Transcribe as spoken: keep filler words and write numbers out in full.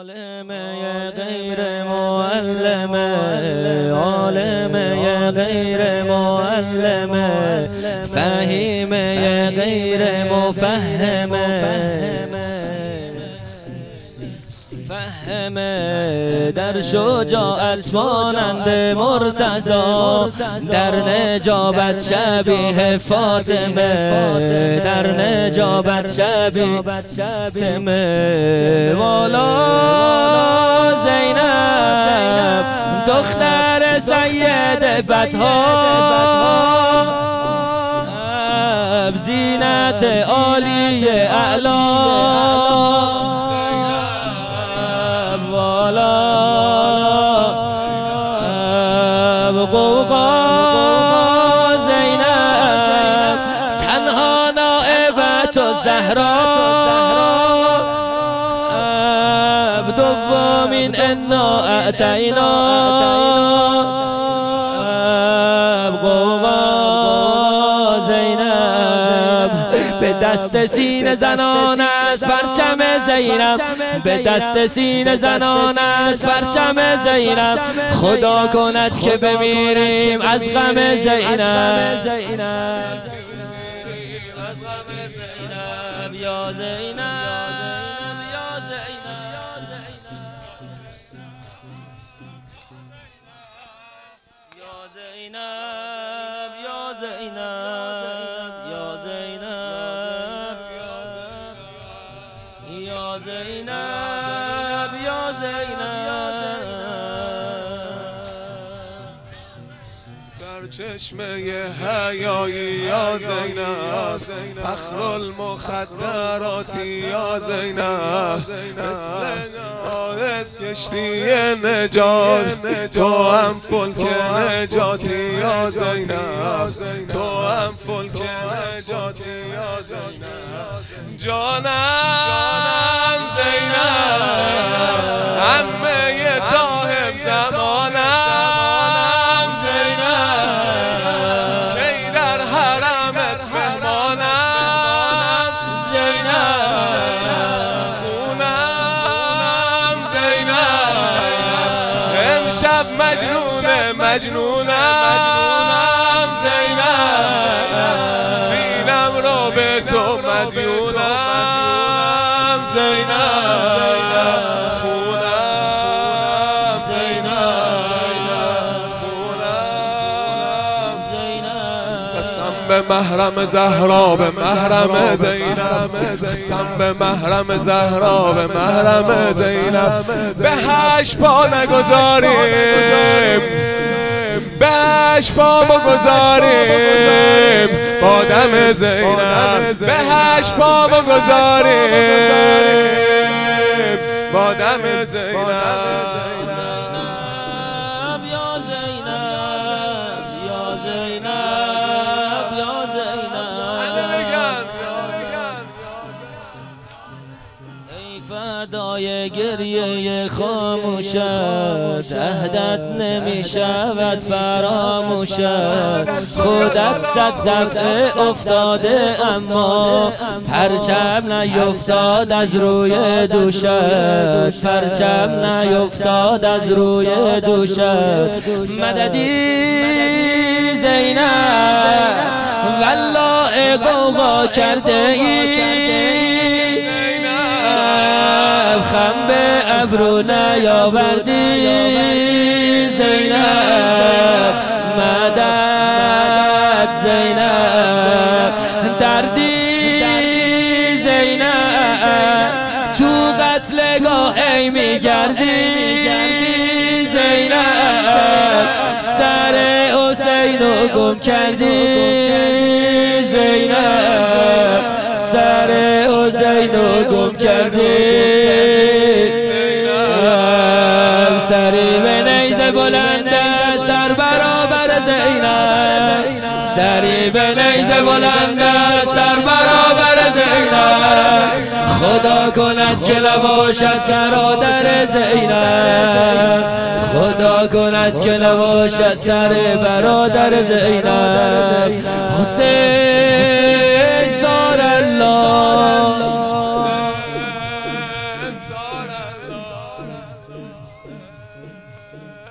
عالمه غیر معلمه، عالمه غیر معلمه، فهیمه غیر مفهمه، فهمه در شجاعت مانند مرتضی، در نجابت شبیه فاطمه، در نجابت شبیه فاطمه. والا زینب دختر سید بطحا، زینت عالی اعلا، قوقا زینب تنها نائبت و زهرا، دومین انا اعطینا، قوقا زینب به دست سینه زنان است پرچم زینب، به دست سینه زنان است پرچم زینب، خدا کند که بمیریم از غم زینب، یا زینب یا زینب یا زینب یا زینب یا زینب یا زینب یا زینب. سرچشمه حیایی یا زینب، فخر المخدراتی یا زینب، مثل آیت کشتی نجات، تو هم فلک نجاتی یا زینب، تو هم فلک نجاتی یا زینب. جانم زینب عمه صاحب زمانم زینب، کی در حرمت مهمانم زینب، خونم زینب، امشب مجنون مجنونم زینب، دینم رو به تو مدیونم زینب، خونم زینب، خونم زینب. قسم به محرم زهرا به محرم زینب، قسم به محرم زهرا به محرم زینب، به هشت پا نگذاریم، به هشت پا بگذاریم با دم زینب، به هشت پا بگذاریم با دم زینب. یا زینب یا زینب یا زینب، ای فدای گریه خاموشت، عهدت نمی شود فراموشت، خودت صد دفعه افتاده اما پرچم نیفتاد از روی دوشت، پرچم نیفتاد از روی دوشت. مددی زینب والله قوقا کرده ای، خم به ابرو نیاوردی زینب، مدد زینب، دردی زینب، تو قتلگاه ای میگردی زینب، سر حسینو گم کردی زینب، سر حسینو گم کردی، سری به نیزه بلند است در برابر زینب، سری به نیزه بلند است در برابر زینب، خدا کند که نباشد برادر زینب، خدا کند که نباشد سر برادر زینب. حسین زار الله است